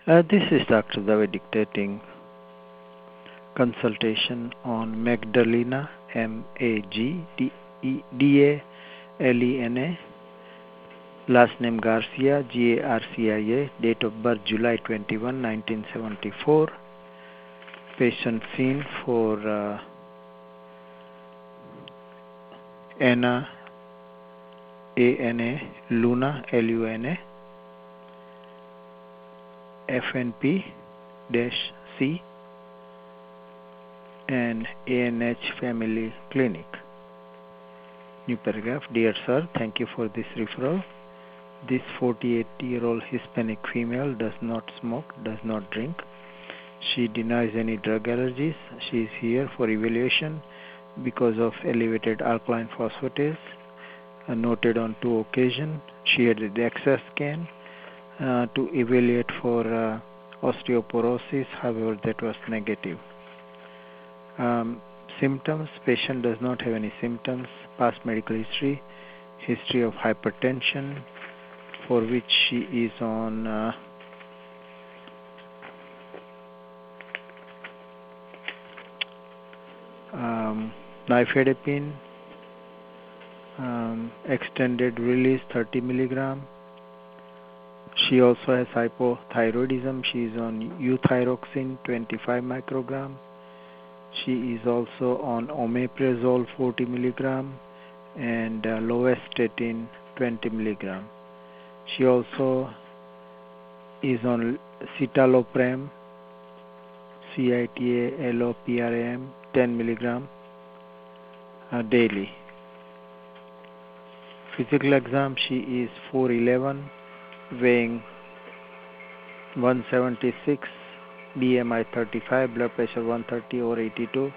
This is Dr. Dave dictating consultation on Magdalena, Magdalena, last name Garcia, Garcia, date of birth July 21, 1974. Patient seen for Anna, ANA, Luna, LUNA, FNP-C, and ANH Family Clinic. New paragraph. Dear sir, thank you for this referral. This 48-year-old Hispanic female does not smoke, does not drink. She denies any drug allergies. She is here for evaluation because of elevated alkaline phosphatase noted on 2 occasions. She had the DEXA scan to evaluate for osteoporosis, however that was negative. Symptoms: patient does not have any symptoms. Past medical history: history of hypertension, for which she is on nifedipine, extended release 30 milligram. She also has hypothyroidism. She is on euthyroxine 25 microgram. She is also on omeprazole 40 milligram and lovastatin 20 milligram. She also is on citalopram, citalopram 10 milligram daily. Physical exam: she is 4'11", weighing 176, BMI 35, blood pressure 130/82.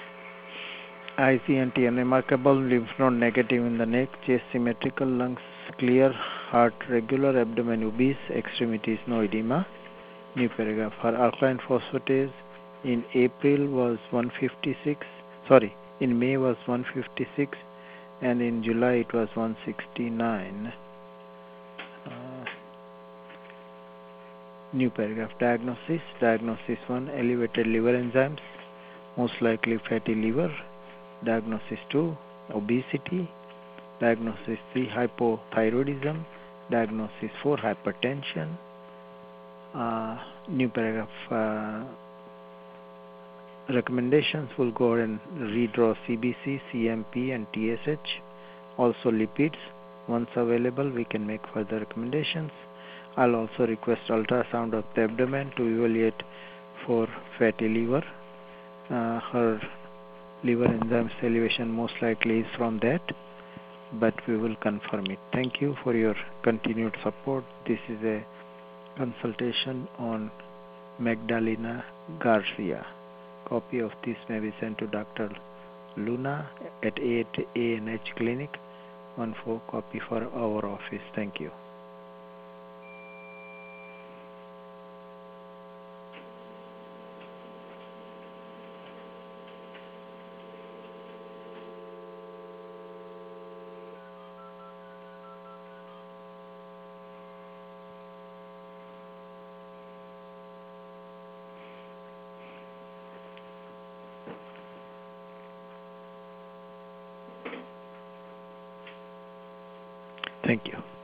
ICNT unremarkable, lymph node negative in the neck, chest symmetrical, lungs clear, heart regular, abdomen obese, extremities no edema. New paragraph. Her alkaline phosphatase in April was 156. In May was 156, and in July it was 169. New paragraph. Diagnosis. Diagnosis 1: elevated liver enzymes, most likely fatty liver. Diagnosis 2: obesity. Diagnosis 3: hypothyroidism. Diagnosis 4: hypertension. New paragraph. Recommendations: will go ahead and redraw CBC, CMP, and TSH. Also lipids. Once available, we can make further recommendations. I'll also request ultrasound of the abdomen to evaluate for fatty liver. Her liver enzymes elevation most likely is from that, but we will confirm it. Thank you for your continued support. This is a consultation on Magdalena Garcia. Copy of this may be sent to Dr. Luna at ANH Clinic. 1/4 copy for our office. Thank you. Thank you.